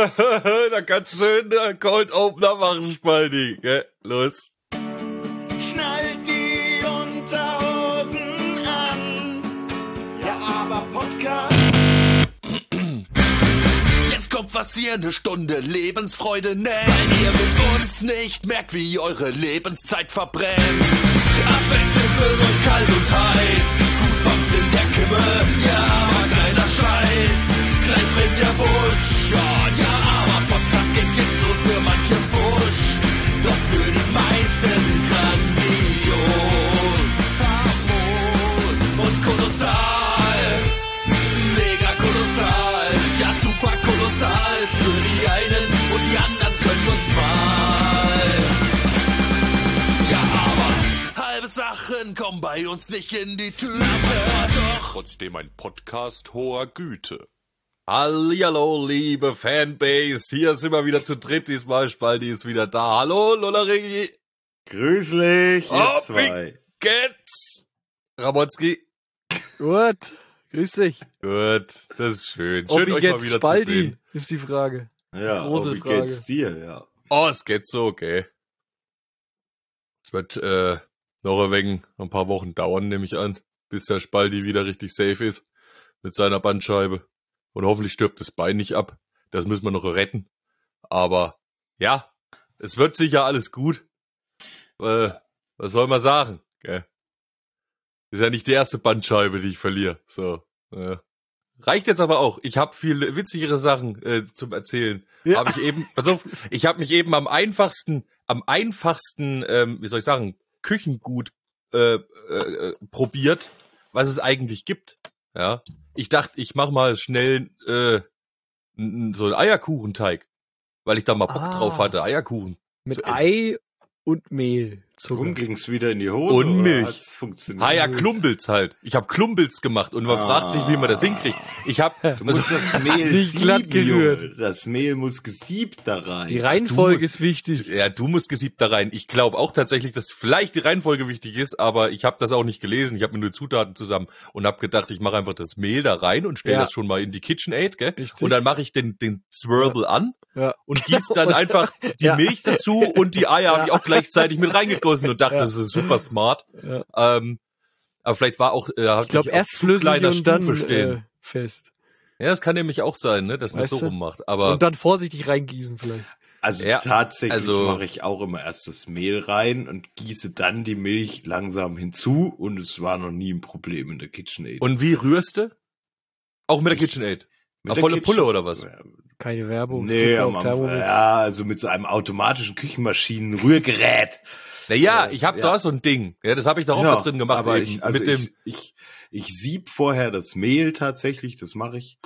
Da kannst du schön Cold Opener machen, Spaldi. Gell? Los. Schnallt die Unterhosen an. Ja, aber Podcast. Jetzt kommt was ihr eine Stunde Lebensfreude nennt. Weil ihr mit uns nicht merkt, wie eure Lebenszeit verbrennt. Abwechselnd wird euch kalt und heiß. Goosebumps in der Kimme. Ja, aber geiler Scheiß. Gleich brennt der Busch. Ja, aber Podcast geht jetzt los für manche Busch. Doch für die meisten grandios. Famos und kolossal. Mega kolossal. Ja, super kolossal. Für die einen und die anderen können uns mal. Ja, aber halbe Sachen kommen bei uns nicht in die Tüte. Aber doch trotzdem ein Podcast hoher Güte. Hallihallo, liebe Fanbase. Hier sind wir wieder zu dritt. Diesmal Spaldi ist wieder da. Hallo, Lollaregi. Grüß dich, ihr zwei. Wie geht's? Ramonski. Gut, grüß dich. Gut, das ist schön. Ob Schön, wie euch mal geht's wieder Spaldi, zu sehen. ist die Frage. Ja, Große wie Frage. geht's dir? Ja. Oh, es geht so, okay. Es wird noch ein paar Wochen dauern, nehme ich an, bis der Spaldi wieder richtig safe ist mit seiner Bandscheibe. Und hoffentlich stirbt das Bein nicht ab. Das müssen wir noch retten. Aber ja, es wird sicher alles gut. Was soll man sagen? Gell? Ist ja nicht die erste Bandscheibe, die ich verliere. So, reicht jetzt aber auch. Ich habe viel witzigere Sachen zum Erzählen. Ja. Habe ich eben, pass auf, ich habe mich eben am einfachsten, wie soll ich sagen, Küchengut probiert, was es eigentlich gibt. Ja, ich dachte, ich mache mal schnell so einen Eierkuchenteig, weil ich da mal Bock drauf hatte, Eierkuchen Mit zu essen. Ei und Mehl. Und ging's wieder in die Hose? Und oder Milch. hat's funktioniert? Ja, Klumpels halt. Ich habe Klumpels gemacht und man fragt sich, wie man das hinkriegt. Du musst das Mehl Nicht glatt sieben, gerührt. Junge. Das Mehl muss gesiebt da rein. Die Reihenfolge musst- ist wichtig. Ja, du musst gesiebt da rein. Ich glaube auch tatsächlich, dass vielleicht die Reihenfolge wichtig ist, aber ich habe das auch nicht gelesen. Ich habe mir nur Zutaten zusammen und habe gedacht, ich mache einfach das Mehl da rein und stelle Ja. das schon mal in die KitchenAid, gell? Richtig. Und dann mache ich den Swirl an Ja. und gieß dann einfach die Ja. Milch dazu und die Eier habe ich auch gleichzeitig mit reingegossen und dachte, Ja. das ist super smart. Ja. Aber vielleicht war auch, Ich glaube, erst flüssig kleiner und dann Stufe stehen. fest. Ja, das kann nämlich auch sein, ne, dass man es so Weißt du? rummacht. Aber Und dann vorsichtig reingießen vielleicht. Also Ja, tatsächlich also- mache ich auch immer erst das Mehl rein und gieße dann die Milch langsam hinzu und es war noch nie ein Problem in der KitchenAid. und wie rührst du? Auch mit der KitchenAid? Mit Auf der volle Kitchen- Pulle oder was? Keine Werbung. Es Nee, gibt auch Thermomix. ja, also mit so einem automatischen Küchenmaschinen-Rührgerät. Naja, ich habe Ja. da so ein Ding. Ja, das habe ich da auch mal drin gemacht. Aber eben, mit dem, ich sieb vorher das Mehl tatsächlich, das mache ich.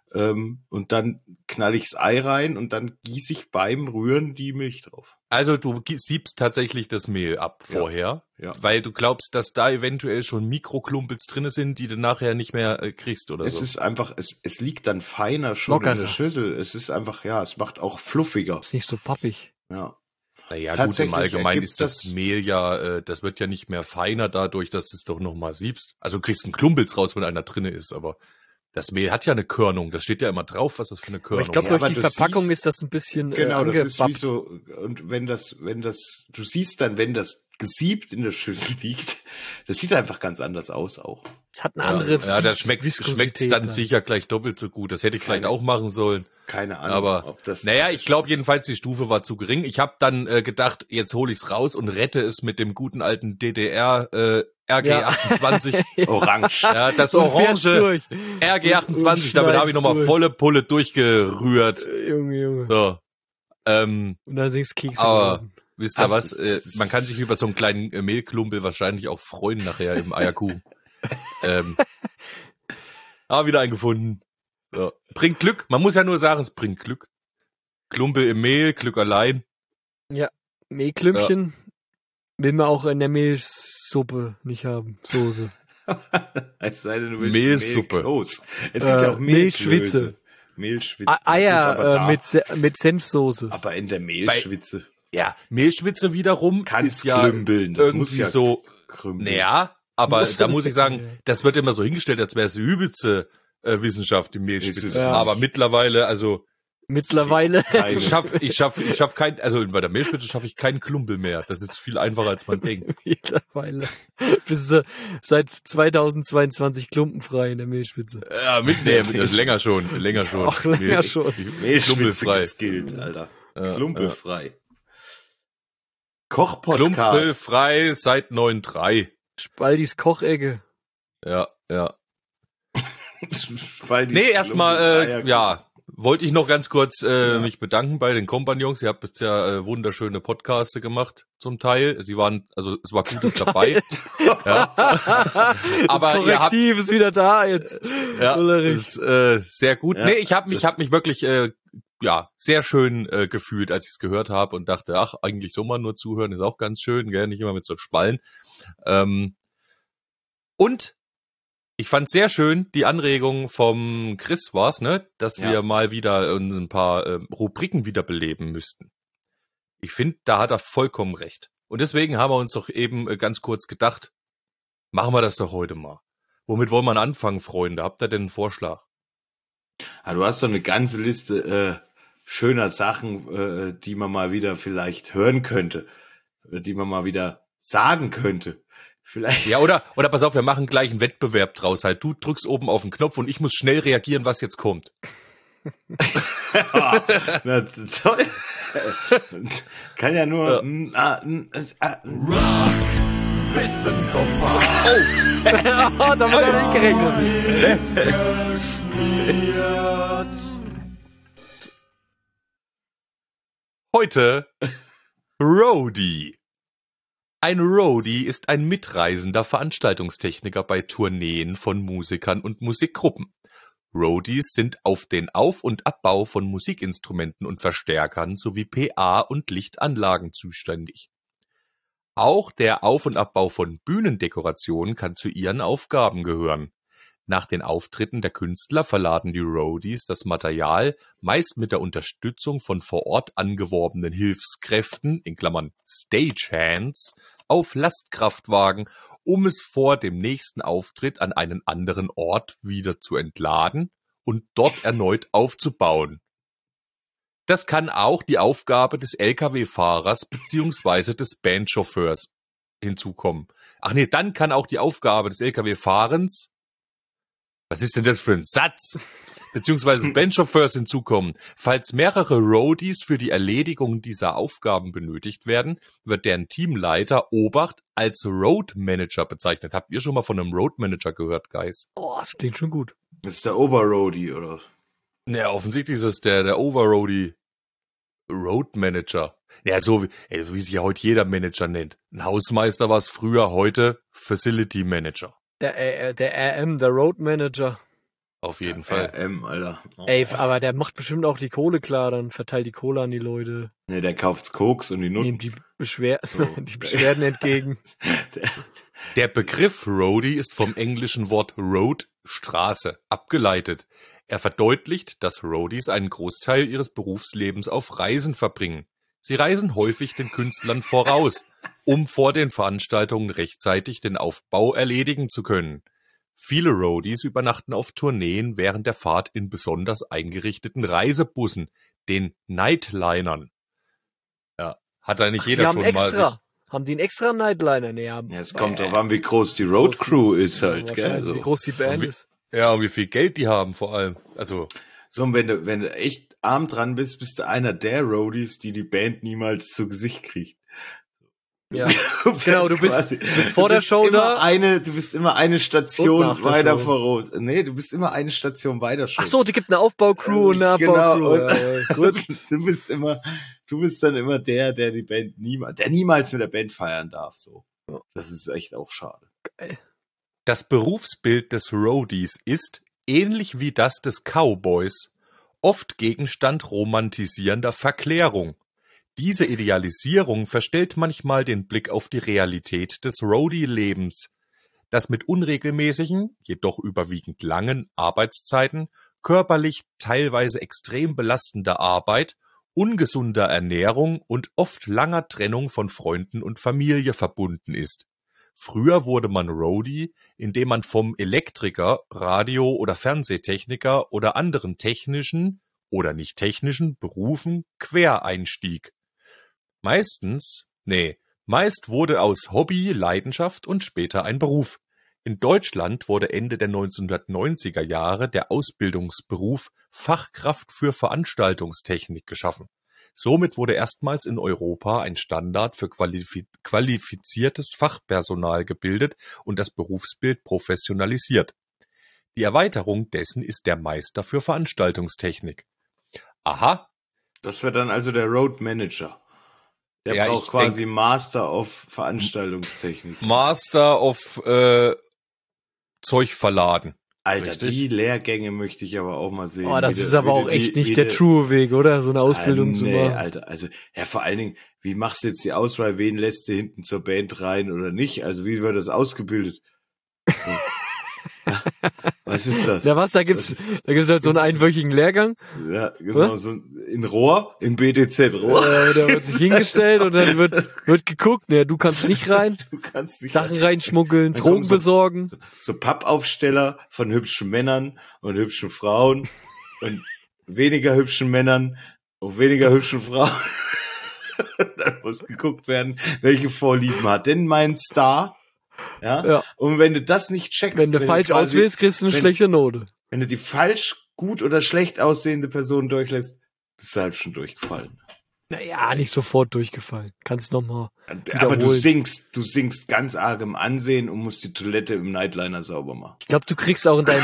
Und dann knall ich das Ei rein und dann gieße ich beim Rühren die Milch drauf. also du siebst tatsächlich das Mehl ab Ja. vorher, Ja. weil du glaubst, dass da eventuell schon Mikroklumpels drinne sind, die du nachher nicht mehr kriegst oder Es so. ist einfach, es liegt dann feiner schon Lockerer. in der Schüssel. Es ist einfach, ja, es macht auch fluffiger. Ist nicht so pappig. Ja. Naja, gut, im Tatsächlich Allgemeinen ergibt ist das das- Mehl ja, das wird ja nicht mehr feiner dadurch, dass du es doch nochmal siebst. Also du kriegst einen Klumpels raus, wenn einer drinne ist, aber das Mehl hat ja eine Körnung. Das steht ja immer drauf, was das für eine Aber Körnung ich glaube, Ja, durch aber die du Verpackung siehst- ist das ein bisschen Genau, das ist wie angebappt. so, und wenn das, du siehst dann, wenn das gesiebt in der Schüssel liegt, das sieht einfach ganz anders aus auch. Es hat eine andere Ja, das schmeckt Viskosität dann sicher gleich doppelt so gut. Das hätte ich vielleicht Keine- auch machen sollen. Keine Ahnung, Aber, ob das. naja, ich glaube jedenfalls, die Stufe war zu gering. Ich habe dann gedacht, jetzt hole ich's raus und rette es mit dem guten alten DDR RG28. Orange. Ja, das Und fährst orange durch. RG28, damit habe ich nochmal durch. volle Pulle durchgerührt. Junge. So. Und dann singst Kekse. Aber geworden. wisst ihr Das was? ist- Man kann sich über so einen kleinen Mehlklumpel wahrscheinlich auch freuen nachher im Eierkuchen. Wieder einen gefunden. So. Bringt Glück. Man muss ja nur sagen, es bringt Glück. Klumpel im Mehl, Glück allein. Mehlklümpchen will man auch in der Milchsuppe nicht haben. Soße. Es sei denn, du willst Mehlsuppe. Mehlkloß. Es gibt ja auch Mehlschwitze. Mehlschwitze. Eier Gut, aber da- mit Senfsoße. Aber in der Mehlschwitze Ja, Mehlschwitze wiederum kannst ist ja krümbeln. Das muss irgendwie ja so, krümbeln. naja, aber muss da schon muss ich krümbeln, sagen, ja. das wird immer so hingestellt, als wäre es die übelste Wissenschaft, die Mehlschwitze. Ist es Ja. Aber mittlerweile, also Mittlerweile. Ich schaff kein, also bei der Mehlspitze schaffe ich keinen Klumpel mehr. Das ist viel einfacher, als man denkt. Mittlerweile. Bist du seit 2022 klumpenfrei in der Mehlspitze. Ja, das ist länger schon. Ach, länger schon. Klumpelfrei. Gilt, Alter. Ja, Klumpelfrei. Kochpodcast. Klumpelfrei seit 9.3. Spaldis Kochecke. Ja. Weil die Nee, erstmal, Klumpelfreier- wollte ich noch ganz kurz mich bedanken bei den Kompagnons. Ihr habt jetzt ja wunderschöne Podcaste gemacht, zum Teil. Es war Gutes dabei. Ja. Aber das ihr habt, Korrektiv ist wieder da jetzt. ja, Ulrich. das ist sehr gut. Ja, Nee, ich habe mich wirklich sehr schön gefühlt, als ich es gehört habe und dachte, ach, eigentlich so mal nur zuhören ist auch ganz schön, gell? Nicht immer mit so Schwallen. Und ich fand sehr schön die Anregung vom Chris war's, ne, dass wir mal wieder ein paar Rubriken wiederbeleben müssten. Ich finde, da hat er vollkommen recht. Und deswegen haben wir uns doch eben ganz kurz gedacht, machen wir das doch heute mal. Womit wollen wir anfangen, Freunde? Habt ihr denn einen Vorschlag? Du hast so eine ganze Liste schöner Sachen, die man mal wieder vielleicht hören könnte, die man mal wieder sagen könnte. Vielleicht. Ja, oder pass auf, wir machen gleich einen Wettbewerb draus halt. Du drückst oben auf den Knopf und ich muss schnell reagieren, was jetzt kommt. Na, toll. Kann ja nur. Wissen Kompass. Oh, damit habe ich nicht gerechnet. Heute Roadie. Ein Roadie ist ein mitreisender Veranstaltungstechniker bei Tourneen von Musikern und Musikgruppen. Roadies sind auf den Auf- und Abbau von Musikinstrumenten und Verstärkern sowie PA- und Lichtanlagen zuständig. Auch der Auf- und Abbau von Bühnendekorationen kann zu ihren Aufgaben gehören. Nach den Auftritten der Künstler verladen die Roadies das Material meist mit der Unterstützung von vor Ort angeworbenen Hilfskräften in Klammern Stagehands auf Lastkraftwagen, um es vor dem nächsten Auftritt an einen anderen Ort wieder zu entladen und dort erneut aufzubauen. Das kann auch die Aufgabe des Lkw-Fahrers bzw. des Bandchauffeurs hinzukommen. Ach nee, dann kann auch die Aufgabe des Lkw-Fahrens, was ist denn das für ein Satz? Beziehungsweise des Bandchauffeurs hinzukommen. Falls mehrere Roadies für die Erledigung dieser Aufgaben benötigt werden, wird deren Teamleiter Obacht als Road Manager bezeichnet. Habt ihr schon mal von einem Road Manager gehört, Guys? Oh, das klingt schon gut. Das ist der Oberroadie, oder? Ja, offensichtlich ist es der Overroadie Road Manager. Ja, so wie sich ja heute jeder Manager nennt. Ein Hausmeister war es früher, heute Facility Manager. Der RM, der Road Manager. Auf jeden Fall. Alter. Oh. Ey, aber der macht bestimmt auch die Kohle klar, dann verteilt die Kohle an die Leute. Ne, der kauft Koks und die Nutten. Nimmt die Beschwerden entgegen. Der Begriff Roadie ist vom englischen Wort Road, Straße, abgeleitet. Er verdeutlicht, dass Roadies einen Großteil ihres Berufslebens auf Reisen verbringen. Sie reisen häufig den Künstlern voraus, um vor den Veranstaltungen rechtzeitig den Aufbau erledigen zu können. Viele Roadies übernachten auf Tourneen während der Fahrt in besonders eingerichteten Reisebussen, den Nightlinern. Ja, hat da nicht jeder die schon haben mal extra. sich... Haben die einen extra Nightliner? Nee, haben. Ja, es kommt drauf an, wie groß die Road Crew ist halt, gell? Wahrscheinlich, wie groß die Band ist. Ja, und wie viel Geld die haben vor allem. Also... So, und wenn du echt arm dran bist, bist du einer der Roadies, die Band niemals zu Gesicht kriegt. Ja, genau, du bist vor der Show da. Du bist immer eine Station weiter Show. voraus. Nee, du bist immer eine Station weiter schon. Ach so, die gibt eine Aufbaucrew und eine Abbaucrew. Genau. Ja, gut. Du bist dann immer der die Band niemals mit der Band feiern darf, so. Das ist echt auch schade. Geil. Das Berufsbild des Roadies ist, ähnlich wie das des Cowboys, oft Gegenstand romantisierender Verklärung. Diese Idealisierung verstellt manchmal den Blick auf die Realität des Roadie-Lebens, das mit unregelmäßigen, jedoch überwiegend langen Arbeitszeiten, körperlich teilweise extrem belastender Arbeit, ungesunder Ernährung und oft langer Trennung von Freunden und Familie verbunden ist. Früher wurde man Roadie, indem man vom Elektriker, Radio- oder Fernsehtechniker oder anderen technischen oder nicht technischen Berufen Quereinstieg. Meist wurde aus Hobby Leidenschaft und später ein Beruf. In Deutschland wurde Ende der 1990er Jahre der Ausbildungsberuf Fachkraft für Veranstaltungstechnik geschaffen. Somit wurde erstmals in Europa ein Standard für qualifiziertes Fachpersonal gebildet und das Berufsbild professionalisiert. Die Erweiterung dessen ist der Meister für Veranstaltungstechnik. Aha. Das wäre dann also der Road Manager. Der Ja, braucht ich quasi Master of Veranstaltungstechnik. Master of Zeug verladen. Alter, Richtig. die Lehrgänge möchte ich aber auch mal sehen. Oh, das Wie ist der- aber wie auch der- echt wie nicht der der- true Weg, oder? So eine Ausbildung zu Nee, machen. Alter, also, ja, vor allen Dingen, wie machst du jetzt die Auswahl, wen lässt du hinten zur Band rein oder nicht? Also, wie wird das ausgebildet? So. Ja, was ist das? Ja, was? Da gibt's halt so einen einwöchigen Lehrgang. Ja, genau, so in Rohr, in BDZ Rohr. Da wird sich hingestellt und dann wird geguckt. Ne, du kannst nicht rein. Du kannst nicht Sachen reinschmuggeln, Dann Drogen kommen so- besorgen. so Pappaufsteller von hübschen Männern und hübschen Frauen und weniger hübschen Männern und weniger hübschen Frauen. Dann muss geguckt werden, welche Vorlieben hat denn mein Star? Ja? Ja. Und wenn du das nicht checkst, Wenn du falsch quasi- auswählst, kriegst du eine wenn- schlechte Note. wenn du die falsch gut oder schlecht aussehende Person durchlässt, bist du halt schon durchgefallen. Naja, nicht sofort durchgefallen. Kannst nochmal. Aber du Wiederholen. sinkst ganz arg im Ansehen und musst die Toilette im Nightliner sauber machen. Ich glaube, du kriegst auch in deinem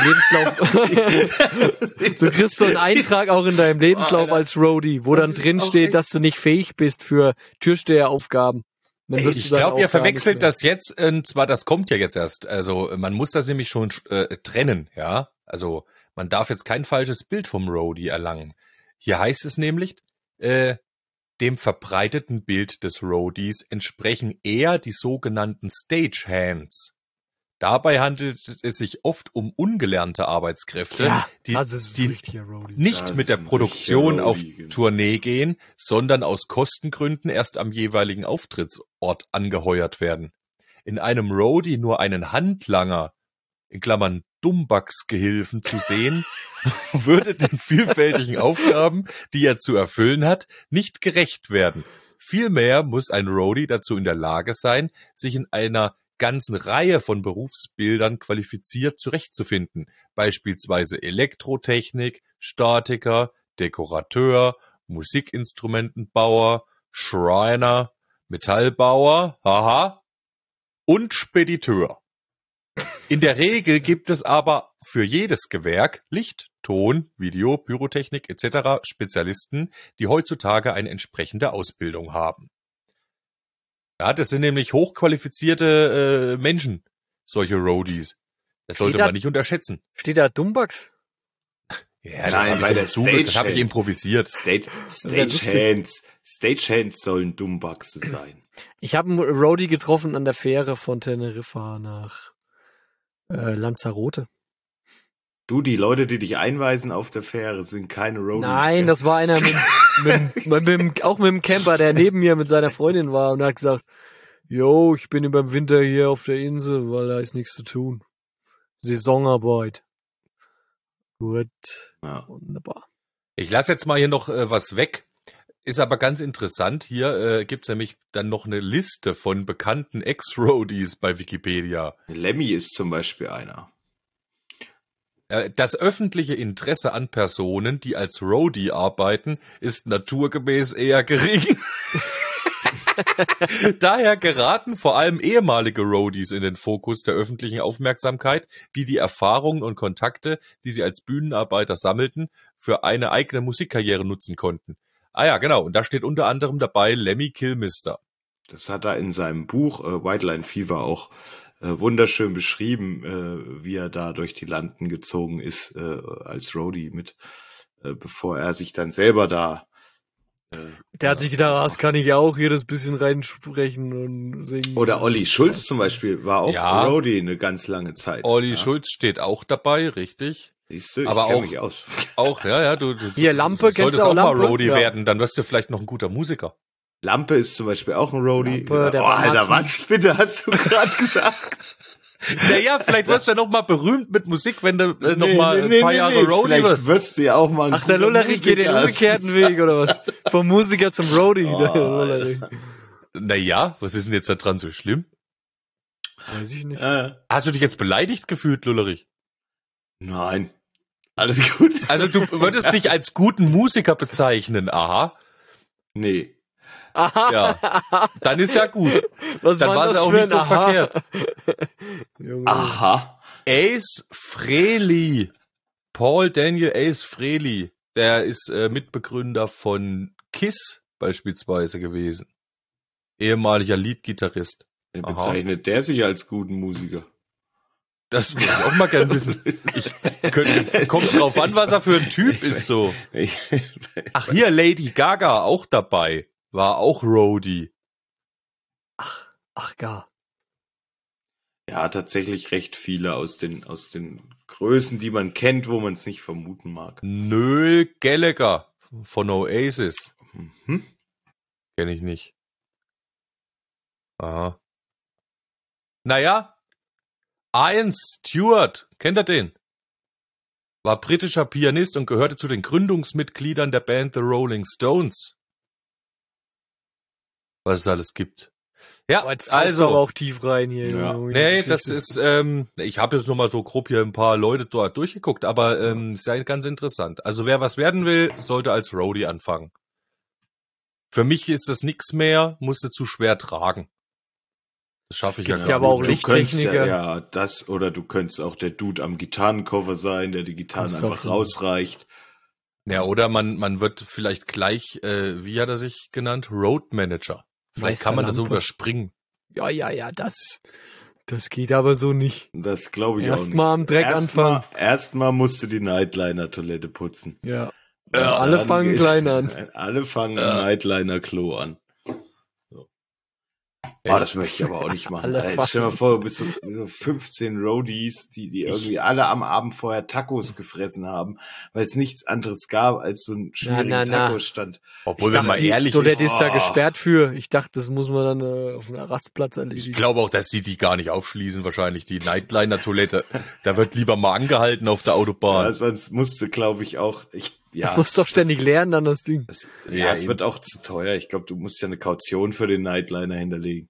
Lebenslauf, du kriegst so einen Eintrag auch in deinem Lebenslauf Alter. als Roadie, wo Das dann ist drin auch steht, echt- dass du nicht fähig bist für Türsteheraufgaben. Dann wirst Ich du deine glaube, ihr Aufgaben verwechselt nicht mehr. das jetzt, und zwar, das kommt ja jetzt erst. Also man muss das nämlich schon trennen, ja. Also man darf jetzt kein falsches Bild vom Roadie erlangen. Hier heißt es nämlich, dem verbreiteten Bild des Roadies entsprechen eher die sogenannten Stagehands. Dabei handelt es sich oft um ungelernte Arbeitskräfte, Ja, die, das ist die ein richtiger Roadie. nicht Das mit der ist ein Produktion richtiger auf Roadie, genau. Tournee gehen, sondern aus Kostengründen erst am jeweiligen Auftrittsort angeheuert werden. In einem Roadie nur einen Handlanger, in Klammern Dummbacksgehilfen, zu sehen, würde den vielfältigen Aufgaben, die er zu erfüllen hat, nicht gerecht werden. Vielmehr muss ein Roadie dazu in der Lage sein, sich in einer ganzen Reihe von Berufsbildern qualifiziert zurechtzufinden, beispielsweise Elektrotechnik, Statiker, Dekorateur, Musikinstrumentenbauer, Schreiner, Metallbauer, haha, und Spediteur. In der Regel gibt es aber für jedes Gewerk Licht, Ton, Video, Pyrotechnik etc. Spezialisten, die heutzutage eine entsprechende Ausbildung haben. Ja, das sind nämlich hochqualifizierte Menschen, solche Roadies. Das sollte Steht da- man nicht unterschätzen. Steht da Dummbugs? Ja, Nein, bei der das habe Stagehand. ich improvisiert. Stagehands sollen Dummbuchse sein. Ich habe einen Roadie getroffen an der Fähre von Teneriffa nach Lanzarote. Du, die Leute, die dich einweisen auf der Fähre, sind keine Roadies. Nein, gell? das war einer auch mit dem Camper, der neben mir mit seiner Freundin war und hat gesagt, yo, ich bin über den Winter hier auf der Insel, weil da ist nichts zu tun. Saisonarbeit. Gut, Ja. wunderbar. Ich lasse jetzt mal hier noch was weg. Ist aber ganz interessant. Hier gibt's nämlich dann noch eine Liste von bekannten Ex-Roadies bei Wikipedia. Lemmy ist zum Beispiel einer. Das öffentliche Interesse an Personen, die als Roadie arbeiten, ist naturgemäß eher gering. Daher geraten vor allem ehemalige Roadies in den Fokus der öffentlichen Aufmerksamkeit, die Erfahrungen und Kontakte, die sie als Bühnenarbeiter sammelten, für eine eigene Musikkarriere nutzen konnten. Ah ja, genau. Und da steht unter anderem dabei Lemmy Kilmister. Das hat er in seinem Buch White Line Fever auch wunderschön beschrieben, wie er da durch die Landen gezogen ist als Roadie mit, bevor er sich dann selber da Der hat sich gedacht, das kann ich auch hier das bisschen reinsprechen und singen. oder Olli Schulz zum Beispiel war auch Ja. Roadie eine ganz lange Zeit. Olli ja. Schulz steht auch dabei, richtig? Siehst du, aber ich kenn auch- mich aus. Auch, ja, du Hier, Lampe, du kennst solltest du auch auch mal Lampe? Roadie Ja. werden, dann wirst du vielleicht noch ein guter Musiker. Lampe ist zum Beispiel auch ein Roadie. Lampe, der oh, war Alter, Matzen. was bitte hast du gerade gesagt? Naja, vielleicht wirst du ja noch mal berühmt mit Musik, wenn du noch mal ein paar Jahre Roadie Vielleicht wirst. wirst du ja auch mal ein Ach, der guter Lullerich geht den Musiker. umgekehrten Weg, oder was? Vom Musiker zum Roadie. Der Lullerich. Naja, was ist denn jetzt da dran so schlimm? Weiß ich nicht. Hast du dich jetzt beleidigt gefühlt, Lullerich? Nein. Alles gut. Also du würdest dich als guten Musiker bezeichnen, aha. Nee. Aha. Ja, dann ist ja gut. Was Dann war war es das auch für nicht so ein Aha? verkehrt. Junge. Aha. Ace Frehley. Paul Daniel Ace Frehley. Der ist Mitbegründer von KISS beispielsweise gewesen. Ehemaliger Leadgitarrist. Aha. Bezeichnet der sich als guten Musiker? Das würde ich auch mal gern wissen. Kommt drauf an, was er für ein Typ ist so. Ach, hier Lady Gaga auch dabei. War auch Roadie. Ach gar. Ja, tatsächlich recht viele aus den Größen, die man kennt, wo man es nicht vermuten mag. Noel Gallagher von Oasis. Mhm. Kenn ich nicht. Aha. Naja, Ian Stewart, kennt ihr den? War britischer Pianist und gehörte zu den Gründungsmitgliedern der Band The Rolling Stones. Was es alles gibt. Ja, Aber jetzt tauchst du aber also, auch tief rein hier. Ja. Junge, nee, die das Geschichte. ist, ich habe jetzt nur mal so grob hier ein paar Leute dort durchgeguckt, aber ist ja ganz interessant. Also wer was werden will, sollte als Roadie anfangen. Für mich ist das nix mehr, musste zu schwer tragen. Das schaffe ich ja gibt gar ja aber auch nicht. Du könntest Lichttechniker. ja das, oder du könntest auch der Dude am Gitarrenkoffer sein, der die Gitarren Kannst du einfach auch. rausreicht. Ja, oder man wird vielleicht gleich, wie hat er sich genannt? Road Manager. Vielleicht kann man das so Meisterlampe. überspringen. Ja, das geht aber so nicht. Das glaube ich auch nicht. Erstmal am Dreck anfangen. Erstmal musst du die Nightliner-Toilette putzen. Ja. Ja, Alle dann fangen geht- klein an. Alle fangen im Nightliner-Klo an. Oh, das möchte ich aber auch nicht machen. Alle Alter, jetzt stell dir mal vor, du bist so 15 Roadies, die irgendwie alle am Abend vorher Tacos gefressen haben, weil es nichts anderes gab als so einen schwierigen na. Tacostand. Obwohl, wenn man ehrlich Toilette ist, ist da gesperrt für. Ich dachte, das muss man dann auf einem Rastplatz ich erledigen. glaube auch, dass die gar nicht aufschließen, wahrscheinlich, die Nightliner-Toilette. Da wird lieber mal angehalten auf der Ja, Autobahn. sonst musste, glaube ich, auch, Du musst doch ständig lernen dann das Ding. Ja, es eben. wird auch zu teuer. Ich glaube, du musst ja eine Kaution für den Nightliner hinterlegen.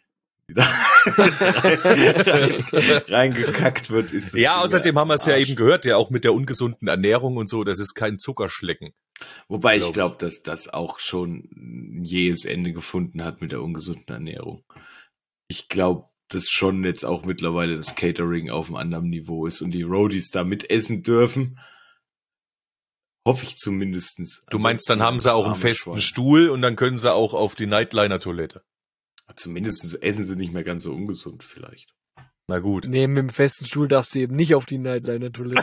Reingekackt wird, ist es Ja, Ding außerdem haben wir es ja Arsch. eben gehört, ja auch mit der ungesunden Ernährung und so, das ist kein Zuckerschlecken. Wobei ich glaub glaube, dass das auch schon ein jähes Ende gefunden hat mit der ungesunden Ernährung. Ich glaube, dass schon jetzt auch mittlerweile das Catering auf einem anderen Niveau ist und die Roadies da mitessen dürfen. Hoffe ich zumindestens. Du meinst, dann haben sie auch einen Arme festen Schweine. Stuhl und dann können sie auch auf die Nightliner-Toilette. Zumindest essen sie nicht mehr ganz so ungesund vielleicht. Na gut. Neben dem festen Stuhl darfst du eben nicht auf die Nightliner-Toilette.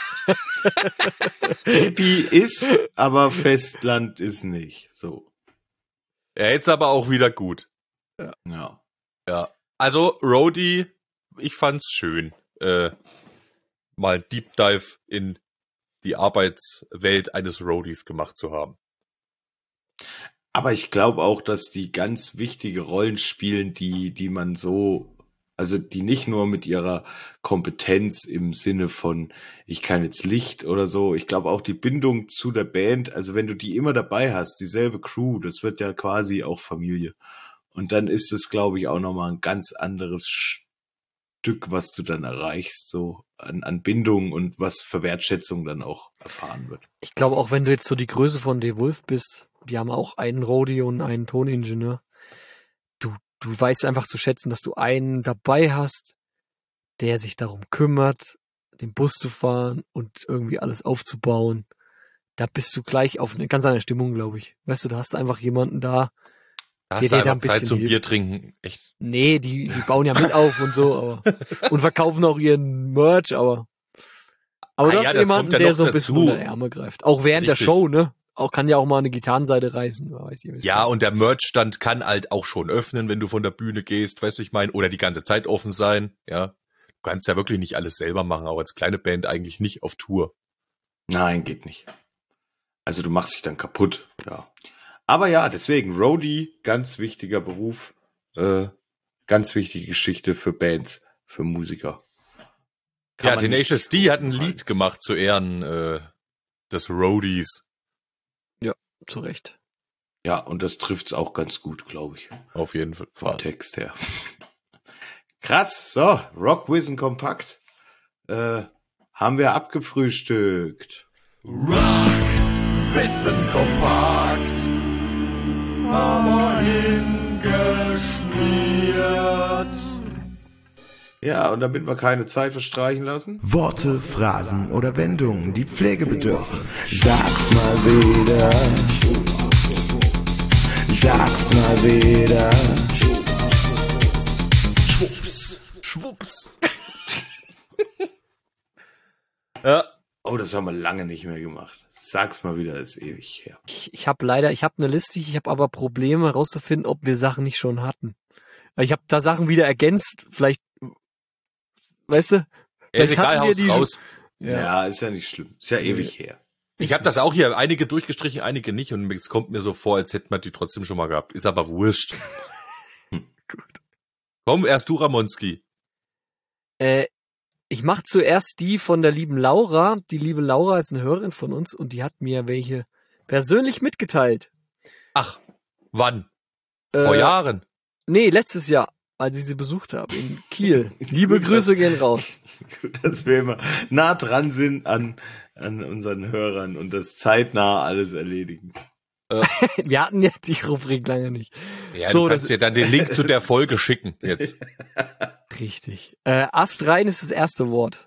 Hippie ist, aber Festland ist nicht. So. Ja, jetzt aber auch wieder gut. Ja. Ja. Also, Roadie, ich fand's schön, mal ein Deep Dive in die Arbeitswelt eines Roadies gemacht zu haben. Aber ich glaube auch, dass die ganz wichtige Rollen spielen, die man so, also die nicht nur mit ihrer Kompetenz im Sinne von, ich kann jetzt Licht oder so, ich glaube auch die Bindung zu der Band, also wenn du die immer dabei hast, dieselbe Crew, das wird ja quasi auch Familie. Und dann ist es, glaube ich, auch nochmal ein ganz anderes Stück, was du dann erreichst, so an Bindung und was für Wertschätzung dann auch erfahren wird. Ich glaube, auch wenn du jetzt so die Größe von The Wolf bist, die haben auch einen Roadie und einen Toningenieur. Du weißt einfach zu schätzen, dass du einen dabei hast, der sich darum kümmert, den Bus zu fahren und irgendwie alles aufzubauen. Da bist du gleich auf eine ganz andere Stimmung, glaube ich. Weißt du, da hast du einfach jemanden da. Da Der hast du dir da einfach ein Zeit bisschen zum hilft. Bier trinken. Echt. Nee, die bauen ja mit auf und so, aber und verkaufen auch ihren Merch, aber Ah du ja, hast das jemanden, kommt ja der noch so ein bisschen dazu. unter die Ärmel greift. Auch während Richtig. der Show, ne? Auch kann ja auch mal eine Gitarrenseite reißen, weiß ich. Ja, und der Merchstand kann halt auch schon öffnen, wenn du von der Bühne gehst, weißt du, ich meine, oder die ganze Zeit offen sein, ja. Du kannst ja wirklich nicht alles selber machen, auch als kleine Band eigentlich nicht auf Tour. Nein, geht nicht. Also du machst dich dann kaputt, ja. Aber ja, deswegen, Roadie, ganz wichtiger Beruf, ganz wichtige Geschichte für Bands, für Musiker. Ja, man Tenacious nicht D hat ein beurteilen. Lied gemacht zu Ehren des Roadies. Zu Recht. Ja, und das trifft's auch ganz gut, glaube ich, Auf jeden vom Fall. Text her. Krass, so, Rockwissen kompakt. Haben wir abgefrühstückt. Wissen kompakt, aber hingeschmiert. Ja, und damit wir keine Zeit verstreichen lassen. Worte, Phrasen oder Wendungen, die Pflege bedürfen. Sag's mal wieder. Sag's mal wieder. Schwupps. Ja. Oh, das haben wir lange nicht mehr gemacht. Sag's mal wieder, ist ewig her. Ich habe eine Liste, ich habe aber Probleme herauszufinden, ob wir Sachen nicht schon hatten. Weil ich habe da Sachen wieder ergänzt, vielleicht, weißt du? Ist Vielleicht egal, hatten wir haus die- raus. Ja. Ist ja nicht schlimm. Ist ja ewig her. Ich habe das auch hier, einige durchgestrichen, einige nicht. Und es kommt mir so vor, als hätten wir die trotzdem schon mal gehabt. Ist aber wurscht. Gut. Komm, erst du, Ramonski. Ich mache zuerst die von der lieben Laura. Die liebe Laura ist eine Hörerin von uns und die hat mir welche persönlich mitgeteilt. Ach, wann? Vor Jahren. Nee, letztes Jahr, als ich sie besucht habe in Kiel. Liebe Grüße gehen raus. Gut, dass wir immer nah dran sind an unseren Hörern und das zeitnah alles erledigen. Wir hatten ja die Rubrik lange nicht. Ja, So, du kannst das- dir dann den Link zu der Folge schicken jetzt. Richtig. Astrein ist das erste Wort.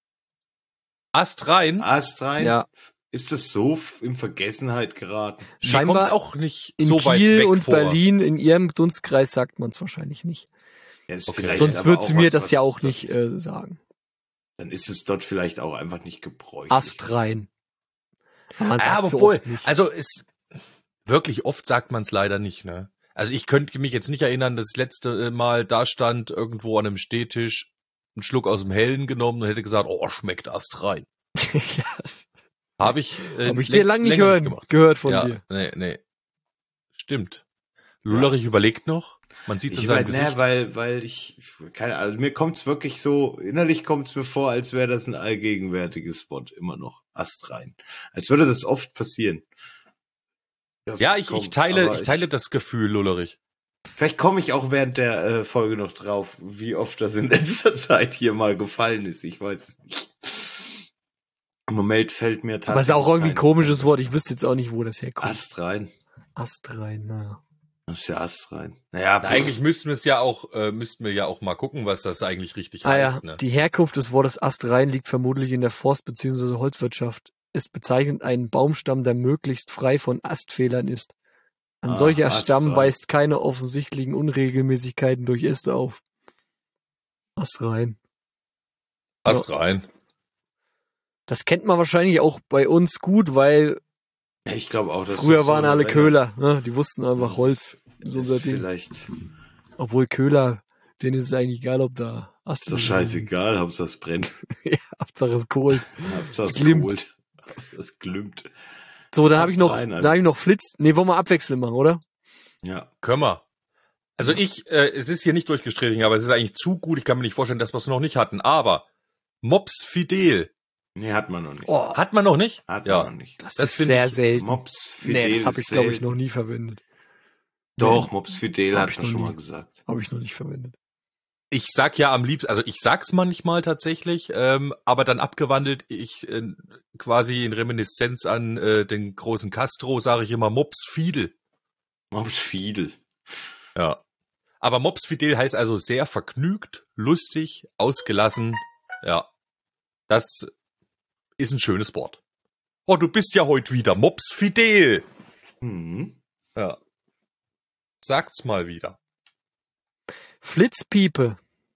Ast rein. Astrein, Ja. ist das so in Vergessenheit geraten? Die Scheinbar kommt auch nicht in so weit Kiel weg und vor. Berlin, in ihrem Dunstkreis sagt man es wahrscheinlich nicht. Ja, ist Okay. vielleicht Sonst aber würde auch sie mir was, das ja was- auch nicht sagen. Dann ist es dort vielleicht auch einfach nicht gebräuchlich. Astrein. Aber man Ja, sagt aber so obwohl, auch nicht. also es wirklich oft sagt man es leider nicht, ne? Also ich könnte mich jetzt nicht erinnern, dass das letzte Mal da stand, irgendwo an einem Stehtisch, einen Schluck aus dem Hellen genommen und hätte gesagt, oh, schmeckt Ast rein. Ja, Habe ich, hab ich dir lange nicht gehört von ja, dir. Nee. Stimmt. Lullerich überlegt noch. Man sieht es in seinem Gesicht. weil ich, keine Ahnung, also mir kommt's wirklich so, innerlich kommt's mir vor, als wäre das ein allgegenwärtiges Wort, immer noch, Astrein. Als würde das oft passieren. dass Ja, es ich kommt, teile aber das Gefühl, Lullerich. Vielleicht komme ich auch während der Folge noch drauf, wie oft das in letzter Zeit hier mal gefallen ist. Ich weiß es nicht. Im Moment fällt mir tatsächlich. Aber es ist auch irgendwie ein kein- komisches Wort. Ich wüsste jetzt auch nicht, wo das herkommt. Astrein. Astrein, naja. Das ist ja Astrein. Naja, Eigentlich müssten wir ja auch mal gucken, was das eigentlich richtig Ah ja, heißt, ne? die Herkunft des Wortes Astrein liegt vermutlich in der Forst- bzw. Holzwirtschaft. Es bezeichnet einen Baumstamm, der möglichst frei von Astfehlern ist. Ein Ah, solcher Stamm Astrein. weist keine offensichtlichen Unregelmäßigkeiten durch Äste auf. Astrein. Ast rein. Das kennt man wahrscheinlich auch bei uns gut, weil ich glaube auch, dass früher das so waren alle eine- Köhler. Ne? Die wussten einfach Das Holz. So ist unser Ding. vielleicht Obwohl Köhler, denen ist es eigentlich egal, ob da Ast ist doch scheißegal, Hauptsache es brennt. Ja, Hauptsache es kohlt. Hauptsache es glimmt. kohlt. Hauptsache es glümmt. So, da habe ich noch, Astrein, Alter. da habe ich noch Flitz. Nee, wollen wir abwechselnd machen, oder? Ja. Können wir. Also es ist hier nicht durchgestrichen, aber es ist eigentlich zu gut. Ich kann mir nicht vorstellen, dass wir es noch nicht hatten. Aber Mops Fidel Nee, hat man noch nicht. Oh, hat man noch nicht? Hat ja. man noch nicht. das das ist finde sehr ich- selten. Mops Fidel. Nee, das habe ich, ist glaube ich, selten. noch nie verwendet. Doch, Mops Fidel Hab hat ich man noch schon nie. mal gesagt. Habe ich noch nicht verwendet. Ich sag ja am liebsten, also ich sag's manchmal tatsächlich, aber dann abgewandelt, quasi in Reminiszenz an den großen Castro, sage ich immer Mops Fidel. Mops Fidel. Ja. Aber Mops Fidel heißt also sehr vergnügt, lustig, ausgelassen. Ja. Das ist ein schönes Wort. Oh, du bist ja heute wieder Mops Fidel. Mhm. Ja. Sagt's mal wieder. Flitzpiepe.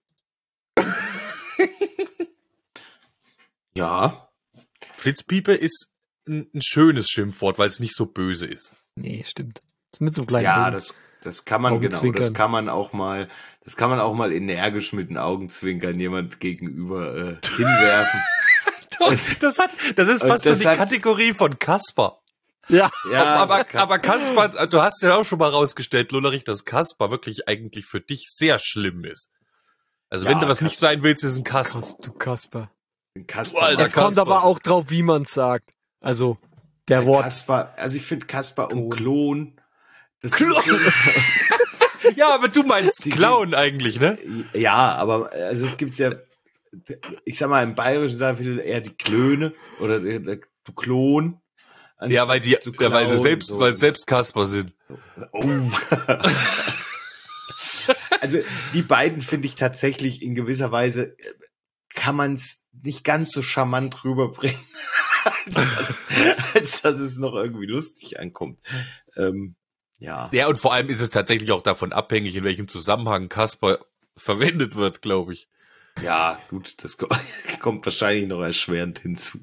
Ja. Flitzpiepe ist ein schönes Schimpfwort, weil es nicht so böse ist. Nee, stimmt. Das ist mit so einem kleinen Ja, Bogen. das kann man, genau, Augenzwinkern. das kann man auch mal energisch mit den Augenzwinkern jemand gegenüber hinwerfen. Das ist Und fast so das die hat- Kategorie von Kasper. Ja, Ja, aber Kasper, du hast ja auch schon mal rausgestellt, Lullerich, dass Kasper wirklich eigentlich für dich sehr schlimm ist. Also Ja, wenn du was Kasper. nicht sein willst, ist ein Kasper. Du Kasper. Ein Kasper. Alter, Es kommt Kasper. aber auch drauf, wie man es sagt. Also, der Wort. Kasper, also ich finde Kasper und Ton. Klon. Das Ja, aber du meinst Die- Clown eigentlich, ne? Ja, aber also es gibt ja, ich sag mal, im Bayerischen sagen viele eher die Klöne oder du Klon. Ja, weil sie, Du ja, weil sie Clown selbst, und so. weil selbst Kasper sind. Oh. Also die beiden finde ich tatsächlich in gewisser Weise kann man es nicht ganz so charmant rüberbringen, als dass es noch irgendwie lustig ankommt. Ja. Ja, und vor allem ist es tatsächlich auch davon abhängig, in welchem Zusammenhang Kasper verwendet wird, glaube ich. Ja, gut, das kommt wahrscheinlich noch erschwerend hinzu.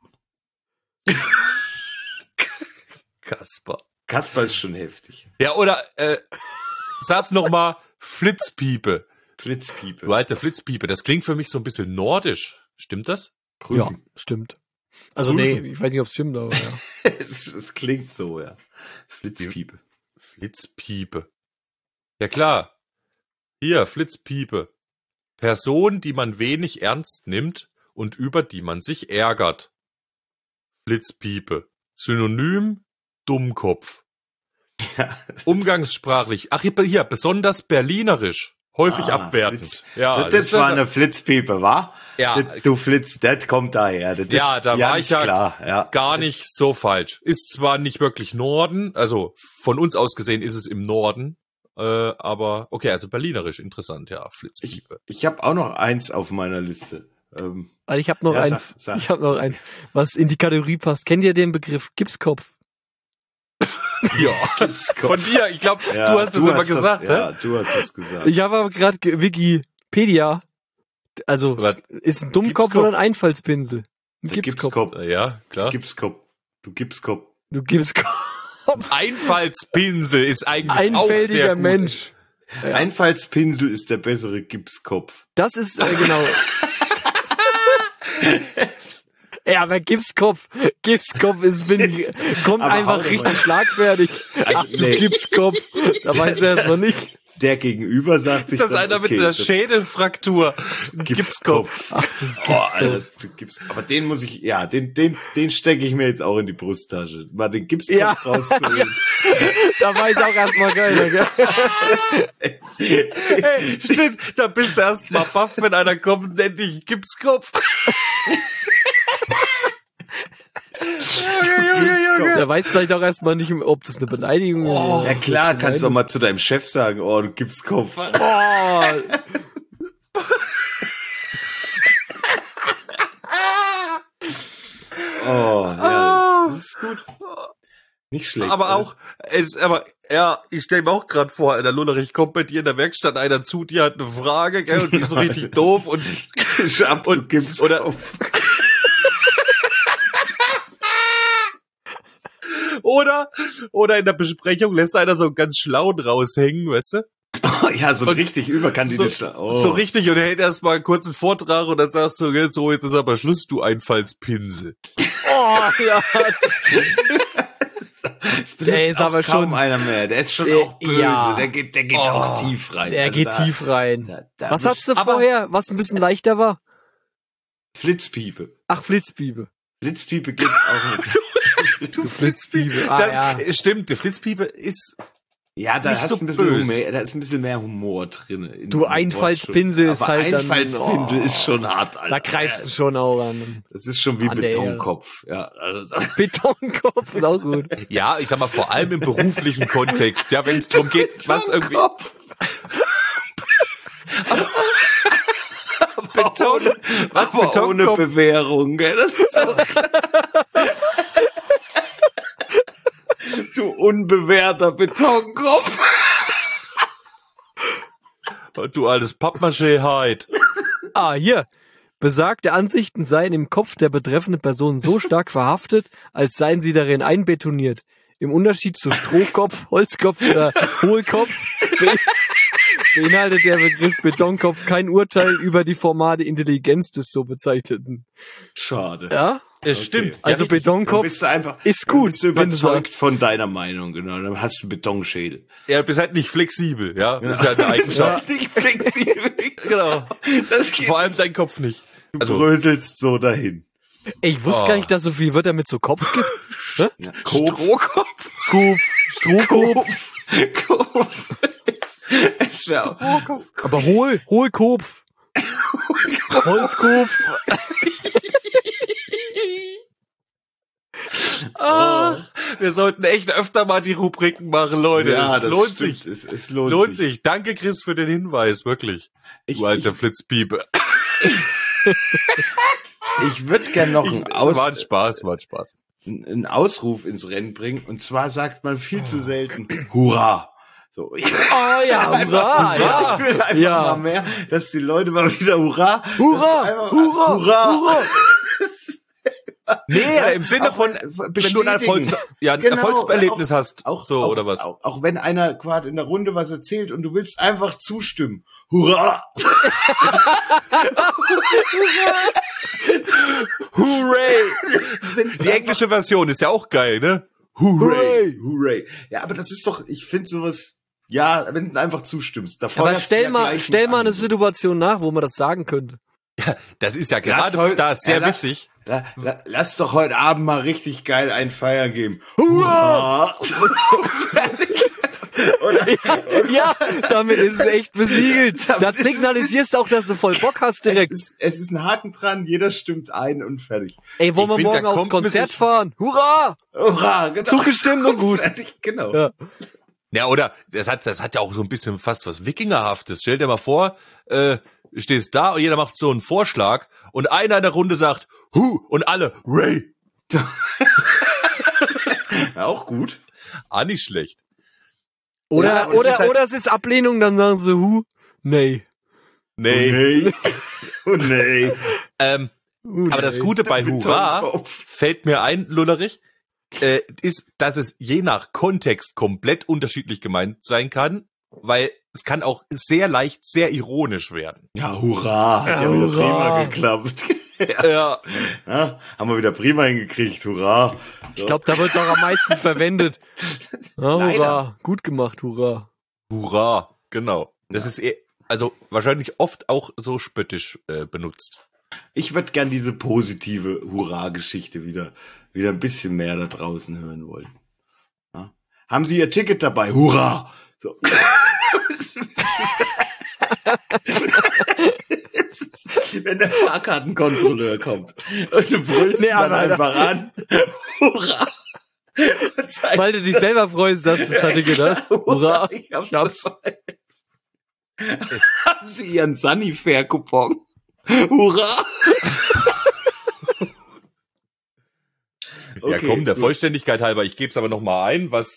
Kasper. Kasper ist schon heftig. Ja, oder sag's noch mal Flitzpiepe. Flitzpiepe. Du alte Flitzpiepe, das klingt für mich so ein bisschen nordisch. Stimmt das? Ja, stimmt. Also Prüfen. nee, ich weiß nicht, ob es stimmt, aber ja. Es klingt so, ja. Flitzpiepe. Flitzpiepe. Ja klar. Hier, Flitzpiepe. Person, die man wenig ernst nimmt und über die man sich ärgert. Flitzpiepe. Synonym Dummkopf. Ja. Umgangssprachlich. Ach, hier, besonders berlinerisch. Häufig Ah, abwertend. Flitz. Ja, Das war eine Flitzpiepe, wa? Ja. Du Flitz, das kommt daher. Das Ja, ist da war ich ja klar. Ja. gar nicht so falsch. Ist zwar nicht wirklich Norden, also von uns aus gesehen ist es im Norden, aber okay, also berlinerisch, interessant, ja, Flitzpiepe. Ich habe auch noch eins auf meiner Liste. Also ich habe noch Ja, eins. sag. Ich habe noch eins, was in die Kategorie passt. Kennt ihr den Begriff Gipskopf? Ja, von dir, ich glaube, Ja, du hast es immer gesagt, Ja, hä? du hast es gesagt. Ich habe aber gerade Wikipedia. Also Was? ist ein Dummkopf Gipskopf. oder ein Einfallspinsel? Ein Der Gipskopf. Ja, klar. Gipskopf. Du Gipskopf. Du Gipskopf. Einfallspinsel ist eigentlich auch sehr Einfältiger gut. Mensch. Ja. Einfallspinsel ist der bessere Gipskopf. Das ist genau. Ja, aber Gipskopf ist, kommt Aber einfach hau doch richtig mal. schlagfertig. Ach du Nee. Gipskopf. Da weiß er erstmal nicht. Der Gegenüber sagt sich Ist das dann, einer mit okay, einer das Schädelfraktur? Gipskopf. Ach du Oh, Alter, du gibst, aber den muss ich, ja, den stecke ich mir jetzt auch in die Brusttasche. Mal den Gipskopf Ja. rauszuholen. Da weiß auch erstmal keiner, gell? Hey, stimmt, da bist du erst mal baff, wenn einer kommt und nennt dich Gipskopf. Der weiß vielleicht auch erstmal nicht, ob das eine Beleidigung ist. Ja klar, kannst du doch mal zu deinem Chef sagen, oh, du Gipskopf. Oh, Oh, ja, das ist gut. Nicht schlecht. Aber auch, ja, ich stelle mir auch gerade vor, der Lullerich kommt bei dir in der Werkstatt einer zu, die hat eine Frage, gell, und die ist so richtig doof und ab und Gipskopf. oder in der Besprechung lässt einer so einen ganz schlauen raushängen, weißt du? Ja, so Und richtig überkandidiert. So richtig und er hält erst mal einen kurzen Vortrag und dann sagst du, gell, so, jetzt ist aber Schluss, du Einfallspinsel. oh, ja. Es Der benutzt ist auch aber kaum schon- einer mehr. Der ist schon Der- auch böse. ja. Der geht auch tief rein. Der Also geht da- tief rein. da Was hast du aber- vorher, was ein bisschen leichter war? Flitzpiepe. Ach, Flitzpiepe. Flitzpiepe geht auch nicht. Du Flitzpiepe. Ah, ja. Stimmt, der Flitzpiepe ist, Ja, da Nicht hast so du ein bisschen böse. Humor, da ist ein bisschen mehr Humor drin. in Du dem Einfallspinsel Wortschatz. ist Aber halt dann- Einfallspinsel oh. ist schon hart, Alter. Da greifst du schon auch an. Das ist schon wie An der Betonkopf. Ja, also, Betonkopf ist auch gut. ja, ich sag mal, vor allem im beruflichen Kontext, ja, wenn es darum geht, was irgendwie, Beton, aber ohne Betonkopf. Bewährung, gell? Das ist auch du unbewährter Betonkopf. du altes Pappmaché-Heid. Ah, hier. Besagte Ansichten seien im Kopf der betreffenden Person so stark verhaftet, als seien sie darin einbetoniert. Im Unterschied zu Strohkopf, Holzkopf oder Hohlkopf beinhaltet der Begriff Betonkopf kein Urteil über die formale Intelligenz des so Bezeichneten. Schade. Ja? Es stimmt. Also richtig. Dann Betonkopf bist du einfach ist gut, bist du wenn du überzeugt sagst. von deiner Meinung, genau. Dann hast du Betonschädel. Ja, du bist halt nicht flexibel, ja. Das ist ja eine Eigenschaft. Nicht flexibel. Genau. Das geht. Vor allem dein Kopf nicht. Du Also, bröselst so dahin. Ey, ich wusste Oh. gar nicht, dass so viel Wörter mit so Kopf gibt. Hä? Ja, Strohkopf. Kopf, Strohkopf. Es wäre auch. Aber Hohlkopf. Holzkopf. Ach, wir sollten echt öfter mal die Rubriken machen, Leute. Ja, es das lohnt stimmt. sich. Es Lohnt sich. Danke, Chris, für den Hinweis, wirklich. Du alter Flitzpiepe. Ich würde gerne noch War ein Spaß. einen Ausruf ins Rennen bringen. Und zwar sagt man viel zu selten Hurra! So, ich Oh ja, hurra, ja. will einfach Ja. mal mehr, dass die Leute mal wieder Hurra! Hurra, Einfach- Hurra, Hurra! Hurra. Nee, im Sinne Auch von, wenn du ein Genau, Erfolgserlebnis hast. Auch, so, auch, oder was? Auch wenn einer gerade in der Runde was erzählt und du willst einfach zustimmen. Hurra! Hooray! Die englische Version ist ja auch geil, ne? Hooray! Hooray! Ja, aber das ist doch, ich finde sowas, ja, wenn du einfach zustimmst. Da Aber feuerst du stell ja mal gleich eine an. Situation nach, wo man das sagen könnte. Das ist ja Lass gerade heute- da sehr ja, lass- witzig. Lass doch heute Abend mal richtig geil ein Feier geben. Hurra! Ja, damit ist es echt besiegelt. Da Damit ist es- signalisierst du auch, dass du voll Bock hast direkt. Es ist ein Haken dran, jeder stimmt ein und fertig. Ey, wollen Ich wir find, morgen da aufs kommt man Konzert sich- fahren? Hurra! Hurra! Genau. Zugestimmt und gut. Fertig, genau. Ja. Ja, oder das hat ja auch so ein bisschen fast was Wikingerhaftes. Stell dir mal vor, stehst da und jeder macht so einen Vorschlag und einer in der Runde sagt und alle Ray. Ja, auch gut. Ah, nicht schlecht. Oder, Ja, aber es ist halt- oder es ist Ablehnung, dann sagen sie, nee. Nee. Oh nee. Aber das Gute bei Hurra Betonkopf. fällt mir ein, Lullerich, ist, dass es je nach Kontext komplett unterschiedlich gemeint sein kann, weil es kann auch sehr leicht sehr ironisch werden. Ja, hurra. Hat ja wieder Hurra. prima geklappt. Ja. Ja, haben wir wieder prima hingekriegt. Hurra. Ich glaube, da wird es auch am meisten verwendet. Ja, Leider. hurra. Gut gemacht, hurra. Hurra, genau. Das ist also wahrscheinlich oft auch so spöttisch benutzt. Ich würde gern diese positive Hurra-Geschichte wieder ein bisschen mehr da draußen hören wollen. Ja? Haben Sie Ihr Ticket dabei? Hurra! So. Wenn der Fahrkartenkontrolleur kommt und du brüllst Nee, dann aber einfach an. Hurra! Und zeigst- Weil du dich selber freust, dass du es hatte gedacht. Hurra. Ich hab's Hab's. dabei. Haben Sie Ihren Sunnyfair-Coupon? Hurra! Ja, komm, der gut. Vollständigkeit halber, ich gebe es aber noch mal ein, was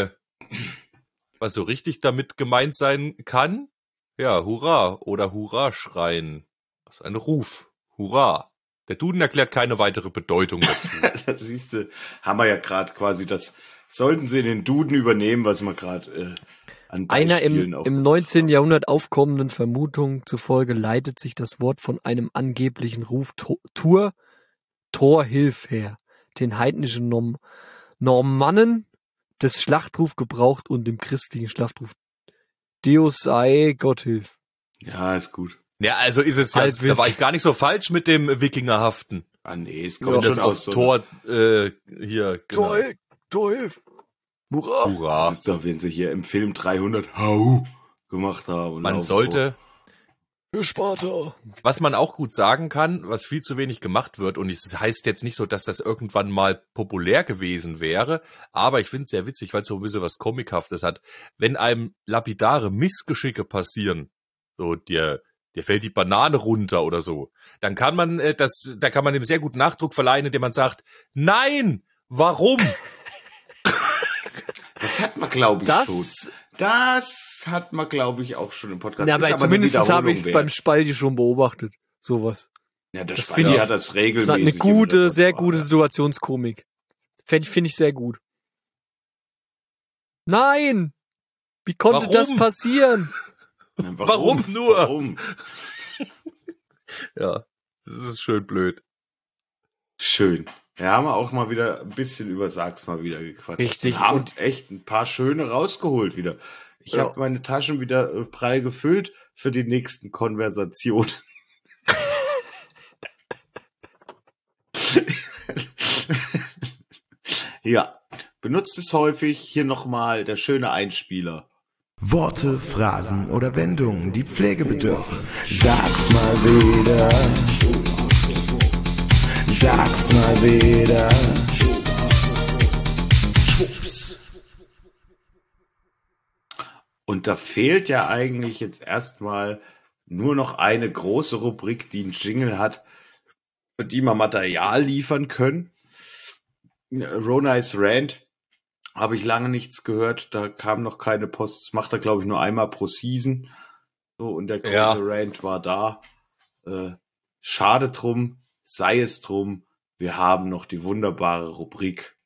so richtig damit gemeint sein kann. Ja, Hurra oder Hurra schreien. Das ist ein Ruf. Hurra. Der Duden erklärt keine weitere Bedeutung dazu. Das siehst du, haben wir ja gerade quasi das, sollten sie in den Duden übernehmen, was wir gerade an Einer Beispielen im 19. Jahrhundert aufkommenden Vermutung zufolge leitet sich das Wort von einem angeblichen Ruf Tor, hilf her, den heidnischen Normannen des Schlachtruf gebraucht und dem christlichen Schlachtruf Deus sei, Gott hilf. Ja, ist gut. Ja, also ist es ja, Halbwissen. da war ich gar nicht so falsch mit dem Wikingerhaften. Ah nee, es Wenn kommt das schon auf aus so Tor, hier, genau. Tor hilf. Hurra. Hurra. Das ist doch, wenn sie hier im Film 300 Hau gemacht haben. und Man laufen sollte, Für Sparta. was man auch gut sagen kann, was viel zu wenig gemacht wird, und es heißt jetzt nicht so, dass das irgendwann mal populär gewesen wäre, aber ich finde es sehr witzig, weil es so ein bisschen was Comichaftes hat. Wenn einem lapidare Missgeschicke passieren, so dir fällt die Banane runter oder so, dann kann man da kann man dem sehr gut Nachdruck verleihen, indem man sagt, nein, warum? Das hat man, glaube ich, Das, schon. Das hat man, glaube ich, auch schon im Podcast. na, Ist aber eine zumindest habe Wiederholung ich es wert. beim Spaldi schon beobachtet. Sowas. Ja, das das war finde ja ich- das Das regelmäßig. ist eine im gute, Repertoire, sehr gute ja. Situationskomik. Finde ich sehr gut. Nein! Wie konnte Warum? das passieren? Ja, Warum nur? Warum? Ja, das ist schön blöd. Schön. Wir haben auch mal wieder ein bisschen über Sag's mal wieder gequatscht. Richtig. Wir haben echt ein paar schöne rausgeholt wieder. Ich habe meine Taschen wieder prall gefüllt für die nächsten Konversationen. Ja, benutzt es häufig. Hier nochmal der schöne Einspieler. Worte, Phrasen oder Wendungen, die Pflege bedürfen. Sag's mal wieder. Sag's mal wieder. Und da fehlt ja eigentlich jetzt erstmal nur noch eine große Rubrik, die einen Jingle hat, für die wir Material liefern können. Ronai's Rant habe ich lange nichts gehört. Da kam noch keine Post. Das macht er, glaube ich, nur einmal pro Season. So, und der große Rant war da. Schade drum, sei es drum. Wir haben noch die wunderbare Rubrik.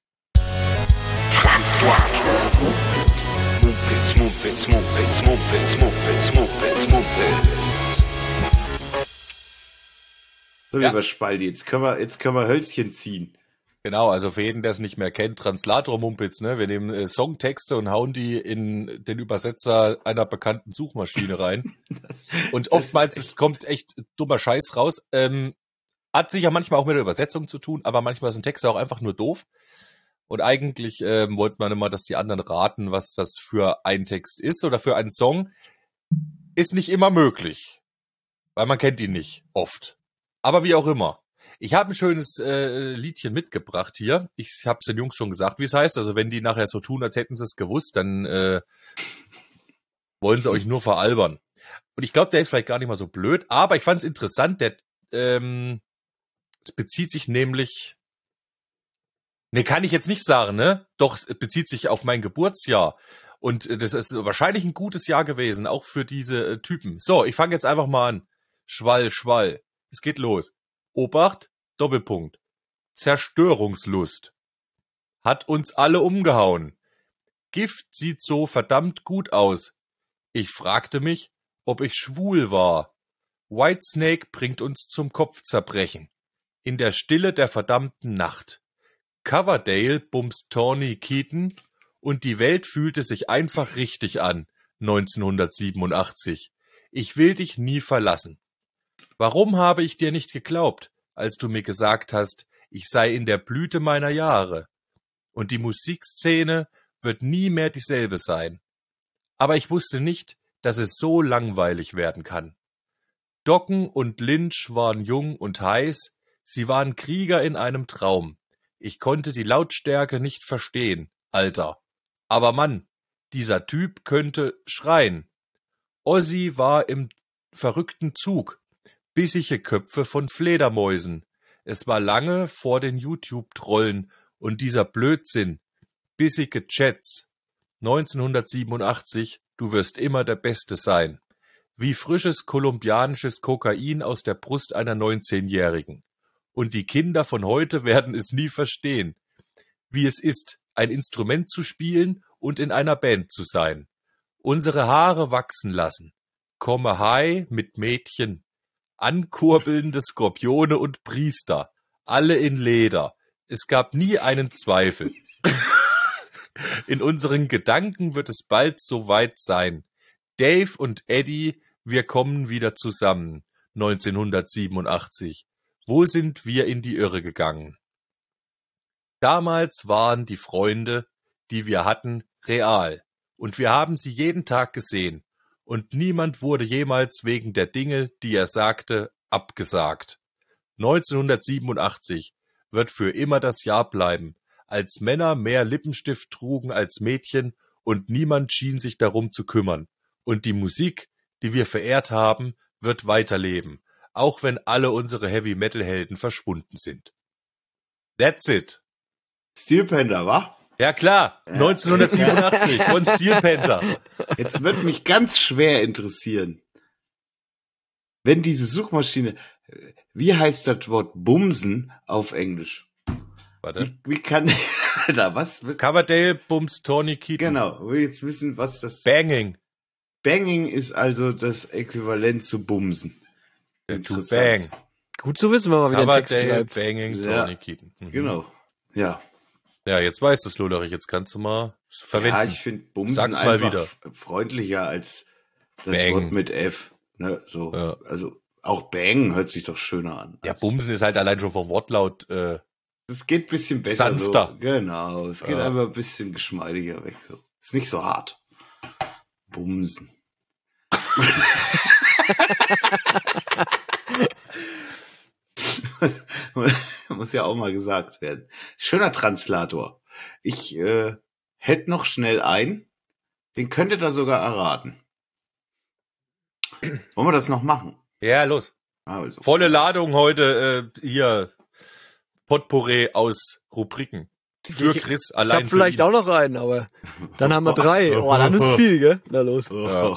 So, lieber Spaldi, jetzt können wir Hölzchen ziehen. Genau, also für jeden, der es nicht mehr kennt, Translator-Mumpitz, ne? Wir nehmen Songtexte und hauen die in den Übersetzer einer bekannten Suchmaschine rein. Und oftmals, es kommt echt dummer Scheiß raus. Hat sicher manchmal auch mit der Übersetzung zu tun, aber manchmal sind Texte auch einfach nur doof. Und eigentlich wollte man immer, dass die anderen raten, was das für ein Text ist oder für einen Song. Ist nicht immer möglich, weil man kennt ihn nicht, oft. Aber wie auch immer. Ich habe ein schönes Liedchen mitgebracht hier. Ich habe es den Jungs schon gesagt, wie es heißt. Also wenn die nachher so tun, als hätten sie es gewusst, dann wollen sie euch nur veralbern. Und ich glaube, der ist vielleicht gar nicht mal so blöd, aber ich fand es interessant. Es bezieht sich nämlich... Ne, kann ich jetzt nicht sagen, ne? Doch, es bezieht sich auf mein Geburtsjahr. Und das ist wahrscheinlich ein gutes Jahr gewesen, auch für diese Typen. So, ich fange jetzt einfach mal an. Schwall, Schwall. Es geht los. Obacht, Doppelpunkt. Zerstörungslust. Hat uns alle umgehauen. Gift sieht so verdammt gut aus. Ich fragte mich, ob ich schwul war. Whitesnake bringt uns zum Kopfzerbrechen. In der Stille der verdammten Nacht. Coverdale bumst Tawny Keaton und die Welt fühlte sich einfach richtig an. 1987. Ich will dich nie verlassen. Warum habe ich dir nicht geglaubt, als du mir gesagt hast, ich sei in der Blüte meiner Jahre? Und die Musikszene wird nie mehr dieselbe sein. Aber ich wusste nicht, dass es so langweilig werden kann. Dokken und Lynch waren jung und heiß, sie waren Krieger in einem Traum. Ich konnte die Lautstärke nicht verstehen, Alter. Aber Mann, dieser Typ könnte schreien. Ozzy war im verrückten Zug. Bissige Köpfe von Fledermäusen. Es war lange vor den YouTube-Trollen und dieser Blödsinn. Bissige Chats. 1987, du wirst immer der Beste sein. Wie frisches kolumbianisches Kokain aus der Brust einer 19-Jährigen. Und die Kinder von heute werden es nie verstehen, wie es ist, ein Instrument zu spielen und in einer Band zu sein. Unsere Haare wachsen lassen. Komme high mit Mädchen. Ankurbelnde Skorpione und Priester. Alle in Leder. Es gab nie einen Zweifel. In unseren Gedanken wird es bald soweit sein. Dave und Eddie, wir kommen wieder zusammen. 1987. Wo sind wir in die Irre gegangen? Damals waren die Freunde, die wir hatten, real. Und wir haben sie jeden Tag gesehen. Und niemand wurde jemals wegen der Dinge, die er sagte, abgesagt. 1987 wird für immer das Jahr bleiben, als Männer mehr Lippenstift trugen als Mädchen und niemand schien sich darum zu kümmern. Und die Musik, die wir verehrt haben, wird weiterleben. Auch wenn alle unsere Heavy-Metal-Helden verschwunden sind. That's it. Steel Panther, wa? Ja klar, 1987 von Steel Panther. Jetzt wird mich ganz schwer interessieren. Wenn diese Suchmaschine, wie heißt das Wort Bumsen auf Englisch? Warte. Wie kann, Alter, was? Coverdale bumst Tawny Keaton. Genau, wir jetzt wissen, was das... Banging. Banging ist also das Äquivalent zu Bumsen. To bang. Gut zu wissen, wenn man wieder einen Text Coverdale schreibt. Banging Ja. Tony Keaton. Mhm. Genau. Ja. Ja, jetzt weißt du es, Lullerich. Jetzt kannst du mal verwenden. Ja, ich finde Bumsen Sag's mal einfach wieder. freundlicher als das Bang. Wort mit F. Ne, so. Ja. Also auch Bang hört sich doch schöner an. Ja, Bumsen ist halt allein schon vom Wortlaut. Es geht ein bisschen besser. Sanfter. So. Genau. Es geht Ja. einfach ein bisschen geschmeidiger weg. So. Ist nicht so hart. Bumsen. Muss ja auch mal gesagt werden. Schöner Translator. Ich hätte noch schnell einen. Den könnt ihr da sogar erraten. Wollen wir das noch machen? Ja, los. Also. Volle Ladung heute hier. Potpourri aus Rubriken. Für Chris Ich allein. hab vielleicht für ihn. auch noch einen, aber dann haben wir 3. Oh, dann ist viel, gell? Na los.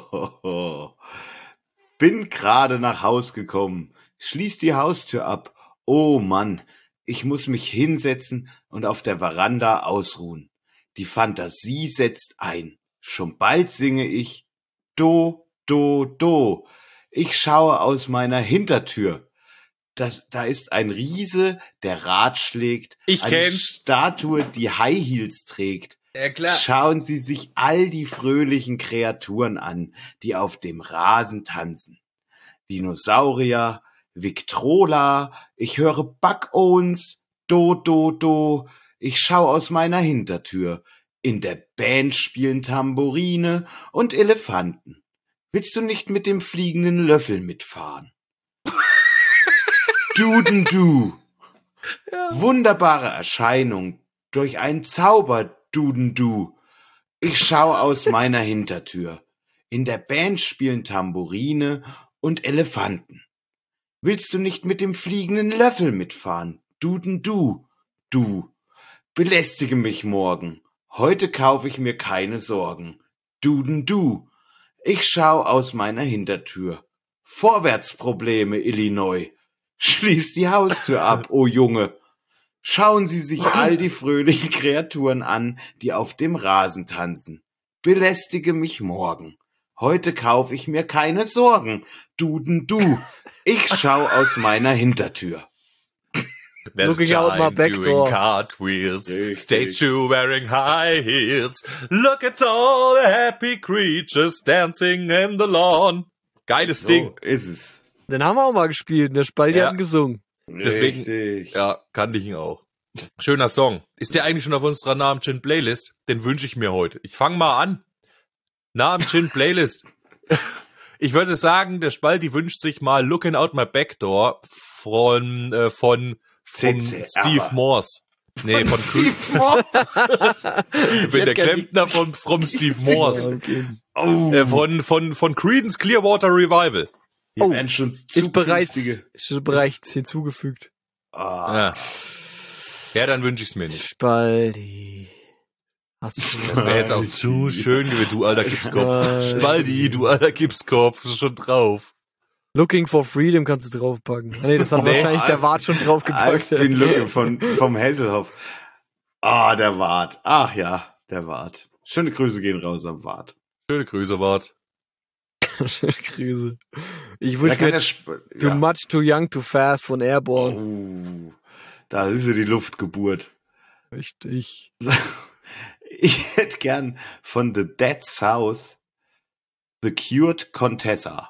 Bin gerade nach Haus gekommen. Schließ die Haustür ab. Oh Mann, ich muss mich hinsetzen und auf der Veranda ausruhen. Die Fantasie setzt ein. Schon bald singe ich Do, Do, Do. Ich schaue aus meiner Hintertür. Da ist ein Riese, der Rad schlägt. Ich eine kenn's. Statue, die High Heels trägt. Ja, klar. Schauen Sie sich all die fröhlichen Kreaturen an, die auf dem Rasen tanzen. Dinosaurier, Victrola, ich höre Buck-Owens, Do, Do, Do, ich schau aus meiner Hintertür. In der Band spielen Tambourine und Elefanten. Willst du nicht mit dem fliegenden Löffel mitfahren? Duden-Du. Wunderbare Erscheinung, durch einen Zauber, Duden-Du. Ich schau aus meiner Hintertür. In der Band spielen Tambourine und Elefanten. Willst du nicht mit dem fliegenden Löffel mitfahren? Duden-Du. Du. Belästige mich morgen. Heute kaufe ich mir keine Sorgen. Duden-Du. Ich schau aus meiner Hintertür. Vorwärtsprobleme, Illinois. Schließ die Haustür ab, oh Junge. Schauen Sie sich all die fröhlichen Kreaturen an, die auf dem Rasen tanzen. Belästige mich morgen. Heute kaufe ich mir keine Sorgen. Duden-Du. Ich schau aus meiner Hintertür. There's Looking out my giant back doing door. cartwheels, Richtig. statue wearing high heels. Look at all the happy creatures dancing in the lawn. Geiles Ding. So ist es. Den haben wir auch mal gespielt. Und der Spaldi Ja. hat ihn gesungen. Deswegen- Richtig. Ja, kannte ich ihn auch. Schöner Song. Ist der eigentlich schon auf unserer Namen-Chin-Playlist? Den wünsche ich mir heute. Ich fange mal an. Namen-Chin-Playlist. Ich würde sagen, der Spaldi wünscht sich mal Looking Out My Back Door von CCR. Steve Morse. Nee, von ich bin der Klempner von Steve Morse. Oh, Von Creedence Clearwater Revival. hier Oh, werden schon Ist bereits zukünftige- hinzugefügt. Ah, Ja, dann wünsche ich es mir nicht. Spaldi. Hast du Das wäre jetzt auch zu schön, du alter Gipskopf. Nein. Spaldi, du alter Gipskopf, ist schon drauf. Looking for Freedom kannst du draufpacken. Ah, nee, das hat Nee. wahrscheinlich der Wart schon draufgepackt. I've been looking vom Hasselhoff. Ah, der Wart. Ach ja, der Wart. Schöne Grüße gehen raus am Wart. Schöne Grüße, Wart. Krise. Ich Da wünsche kann mir der Too Much, Too Young, Too Fast von Airborne. Da ist sie die Luftgeburt. Richtig. Ich hätte gern von The Dead South The Cured Contessa.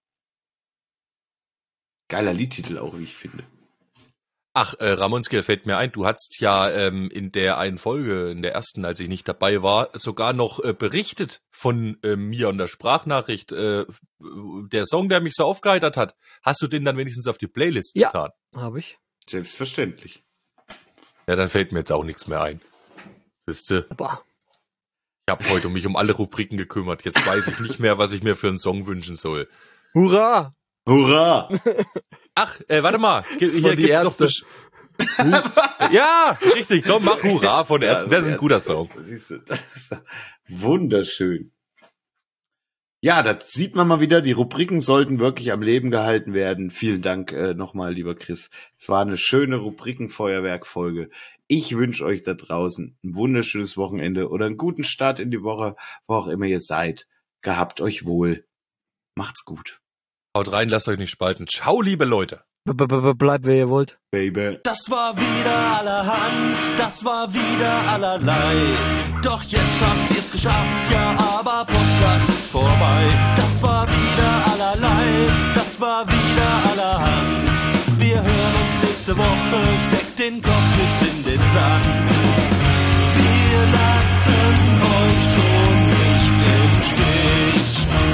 Geiler Liedtitel auch, wie ich finde. Ach, Ramonski, fällt mir ein, du hattest ja in der einen Folge, in der ersten, als ich nicht dabei war, sogar noch berichtet von mir und der Sprachnachricht. Der Song, der mich so aufgeheitert hat, hast du den dann wenigstens auf die Playlist Ja. getan? Habe ich. Selbstverständlich. Ja, dann fällt mir jetzt auch nichts mehr ein. Siehste, Aber ich habe heute mich um alle Rubriken gekümmert. Jetzt weiß ich nicht mehr, was ich mir für einen Song wünschen soll. hurra! Hurra! Ach, warte mal. Hier Von die gibt's noch Ärzte. Ja, richtig. Komm, mach Hurra von Ja, Ärzten. Das ist ein guter Song. Siehst du, das ist wunderschön. Ja, das sieht man mal wieder. Die Rubriken sollten wirklich am Leben gehalten werden. Vielen Dank nochmal, lieber Chris. Es war eine schöne Rubrikenfeuerwerk-Folge. Ich wünsche euch da draußen ein wunderschönes Wochenende oder einen guten Start in die Woche, wo auch immer ihr seid. Gehabt euch wohl. Macht's gut. Haut rein, lasst euch nicht spalten. Ciao, liebe Leute. Bleibt, wer ihr wollt. Baby. Das war wieder allerhand, das war wieder allerlei. Doch jetzt habt ihr's geschafft, ja, aber Podcast ist vorbei. Das war wieder allerlei, das war wieder allerhand. Wir hören uns nächste Woche, steckt den Kopf nicht in den Sand. Wir lassen euch schon nicht im Stich.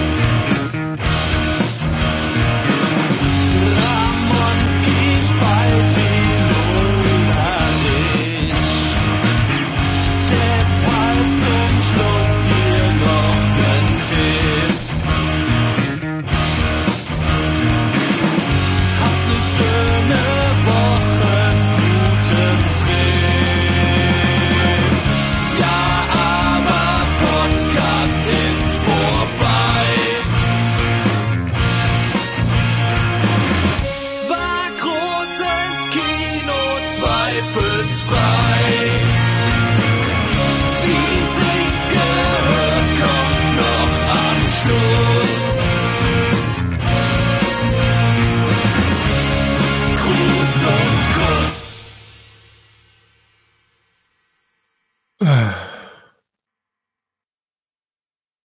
Ramonski spalt die Ulrich. Deshalb zum Schluss hier noch nen Tipp. Habt ne schöne Woche, guten Trip. Ja, aber Podcast ist vorbei.